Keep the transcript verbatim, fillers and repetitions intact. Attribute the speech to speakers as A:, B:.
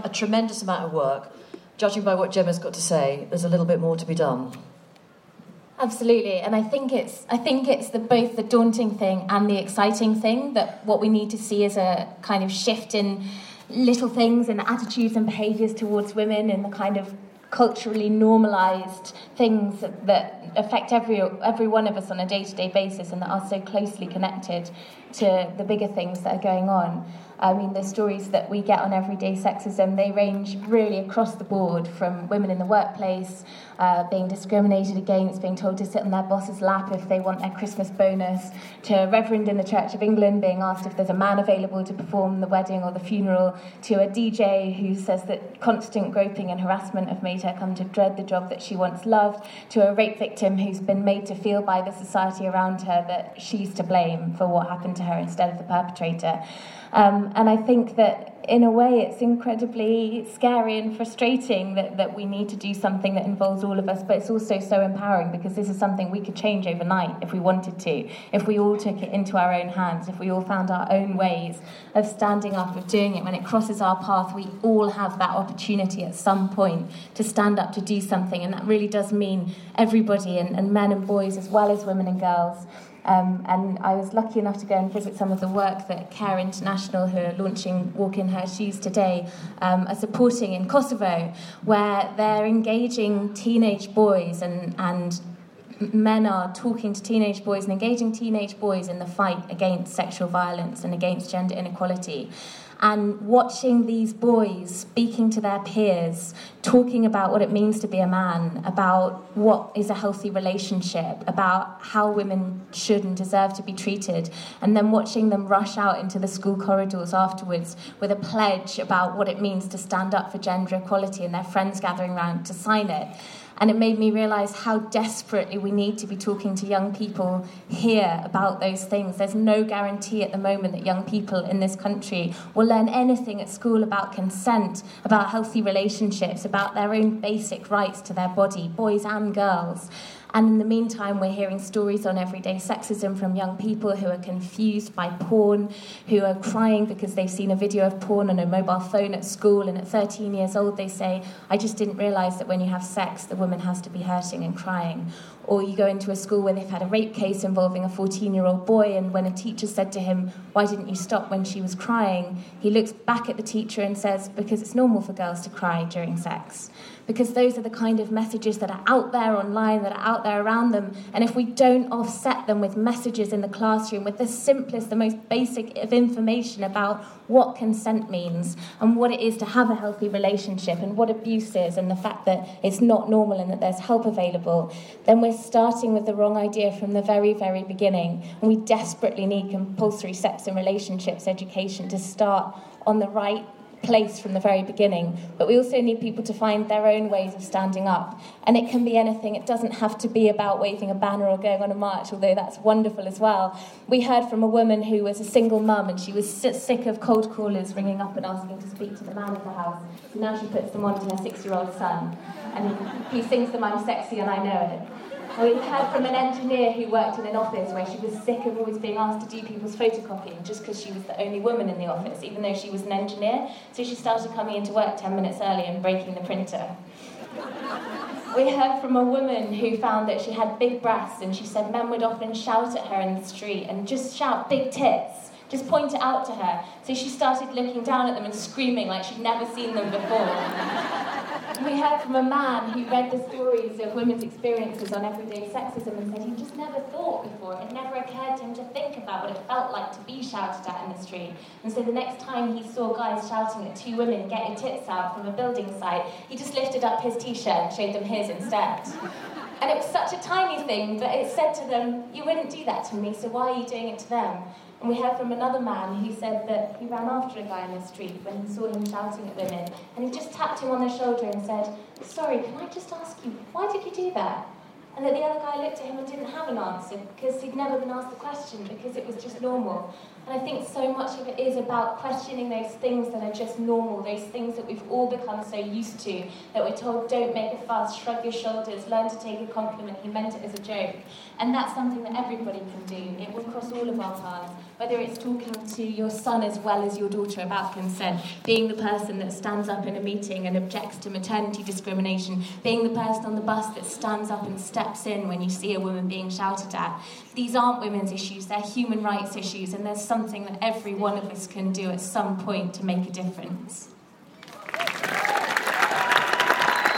A: a tremendous amount of work. Judging by what Gemma's got to say, there's a little bit more to be done.
B: Absolutely, and I think it's I think it's the both the daunting thing and the exciting thing, that what we need to see is a kind of shift in little things and attitudes and behaviours towards women, and the kind of culturally normalised things that, that affect every every one of us on a day-to-day basis, and that are so closely connected to the bigger things that are going on. I mean, the stories that we get on everyday sexism, they range really across the board, from women in the workplace uh, being discriminated against, being told to sit on their boss's lap if they want their Christmas bonus, to a reverend in the Church of England being asked if there's a man available to perform the wedding or the funeral, to a D J who says that constant groping and harassment have made her come to dread the job that she once loved, to a rape victim who's been made to feel by the society around her that she's to blame for what happened to her instead of the perpetrator. Um, and I think that, in a way, it's incredibly scary and frustrating that, that we need to do something that involves all of us, but it's also so empowering, because this is something we could change overnight if we wanted to, if we all took it into our own hands, if we all found our own ways of standing up, of doing it. When it crosses our path, we all have that opportunity at some point to stand up, to do something, and that really does mean everybody, and, and men and boys as well as women and girls. Um, and I was lucky enough to go and visit some of the work that Care International, who are launching Walk in Her Shoes today, um, are supporting in Kosovo, where they're engaging teenage boys, and, and men are talking to teenage boys and engaging teenage boys in the fight against sexual violence and against gender inequality. And watching these boys speaking to their peers, talking about what it means to be a man, about what is a healthy relationship, about how women should and deserve to be treated, and then watching them rush out into the school corridors afterwards with a pledge about what it means to stand up for gender equality, and their friends gathering around to sign it. And it made me realise how desperately we need to be talking to young people here about those things. There's no guarantee at the moment that young people in this country will learn anything at school about consent, about healthy relationships, about their own basic rights to their body, boys and girls. And in the meantime, we're hearing stories on everyday sexism from young people who are confused by porn, who are crying because they've seen a video of porn on a mobile phone at school, and at thirteen years old they say, I just didn't realise that when you have sex, the woman has to be hurting and crying. Or you go into a school where they've had a rape case involving a fourteen-year-old boy, and when a teacher said to him, why didn't you stop when she was crying? He looks back at the teacher and says, because it's normal for girls to cry during sex. Because those are the kind of messages that are out there online, that are out there around them. And if we don't offset them with messages in the classroom, with the simplest, the most basic of information about what consent means and what it is to have a healthy relationship and what abuse is, and the fact that it's not normal and that there's help available, then we're starting with the wrong idea from the very, very beginning. And we desperately need compulsory sex and relationships education to start on the right place from the very beginning. But we also need people to find their own ways of standing up, and it can be anything. It doesn't have to be about waving a banner or going on a march, although that's wonderful as well. We heard from a woman who was a single mum, and she was sick of cold callers ringing up and asking to speak to the man in the house, so now she puts them on to her six-year-old son, and he sings them I'm sexy and I know it. We heard from an engineer who worked in an office where she was sick of always being asked to do people's photocopying just because she was the only woman in the office, even though she was an engineer. So she started coming into work ten minutes early and breaking the printer. We heard from a woman who found that she had big breasts, and she said men would often shout at her in the street and just shout big tits, just point it out to her. So she started looking down at them and screaming like she'd never seen them before. We heard from a man who read the stories of women's experiences on everyday sexism and said he just never thought before, it never occurred to him to think about what it felt like to be shouted at in the street. And so the next time he saw guys shouting at two women, get your tits out, from a building site, he just lifted up his t-shirt and showed them his instead. And it was such a tiny thing, but it said to them, you wouldn't do that to me, so why are you doing it to them? And we heard from another man who said that he ran after a guy in the street when he saw him shouting at women, and he just tapped him on the shoulder and said, sorry, can I just ask you, why did you do that? And that the other guy looked at him and didn't have an answer because he'd never been asked the question, because it was just normal. And I think so much of it is about questioning those things that are just normal, those things that we've all become so used to, that we're told, don't make a fuss, shrug your shoulders, learn to take a compliment, he meant it as a joke. And that's something that everybody can do. It will cross all of our paths, whether it's talking to your son as well as your daughter about consent, being the person that stands up in a meeting and objects to maternity discrimination, being the person on the bus that stands up and steps in when you see a woman being shouted at. These aren't women's issues, they're human rights issues, and there's something that every one of us can do at some point to make a difference.